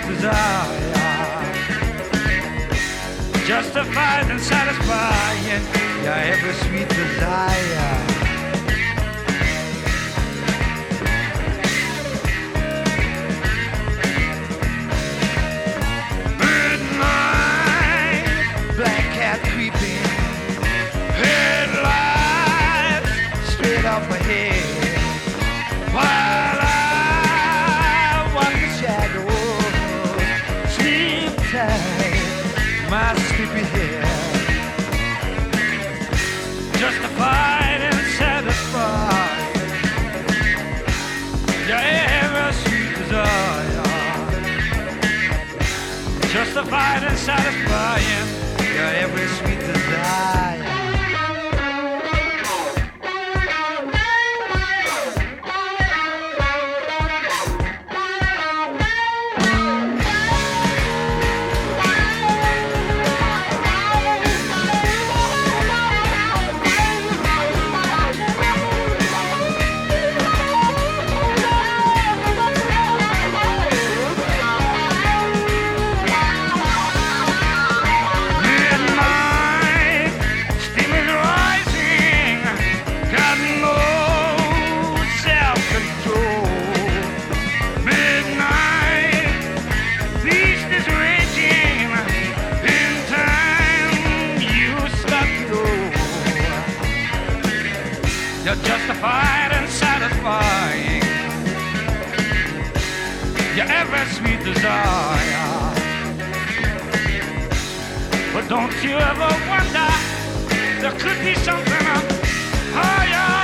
desire, justified and satisfying your every sweet desire. Midnight, black cat creeping, headlights straight off my head, while I walk the shadows, sleep tight, my sleepy head, justified and satisfied your every sweet desire, justified and satisfying your every sweet desire. You're justified and satisfying your every sweet desire. But don't you ever wonder there could be something higher.